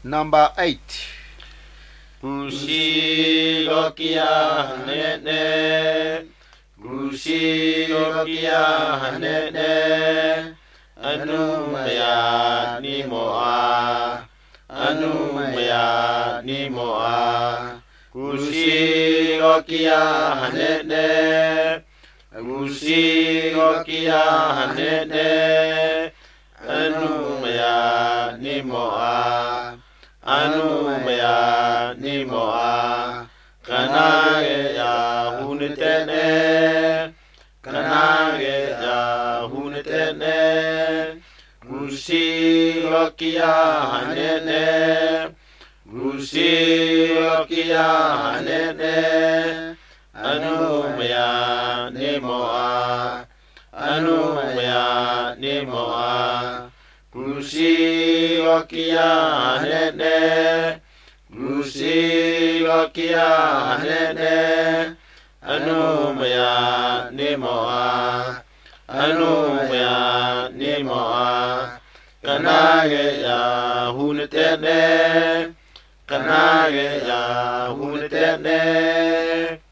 Number 8. Gusi lokia hanene, Gusi lokia hanene, Anumaya nimoa, Anumaya nimoa, Gusi lokia hanene, Gusi lokia hanene, Anumaya nimoa, Anumaya nimoa, Kanage ya hunetene, Kanage ya hunetene, Gusi lokia hanene, Gusi lokia hanene, Anumaya nimoa, Anumaya nimoa, Gusi lokia hanene, Gusi lokia hanene, Anumaya nimoa, Anumaya nimoa, Kanage ya hunetene, Kanage ya hunetene.